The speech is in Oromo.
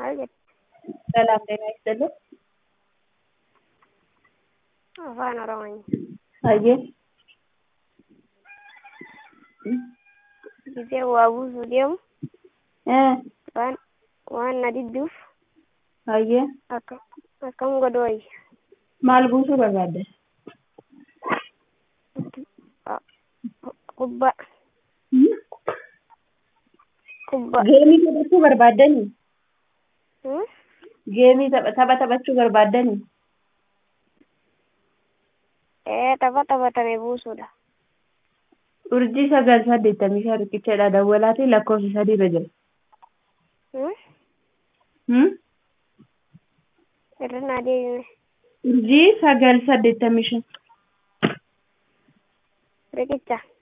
Maal ሰላም ጤና ይስጥልኝ። afaan Oromoo አየ gisee waa buusuu deemu እ waan na didduuf አየ akkam godhu wayya. maal buusuu barbaadde? Kubbaa Geemii taphachuu barbaaddanii? Geemii taphachuu barbaaddanii? taphatame buusuudha. Urjii 985 riqichaadha dawwalaati lakkoofsa 3 irra jira. Irra naa deebime Urjii 985 riqicha.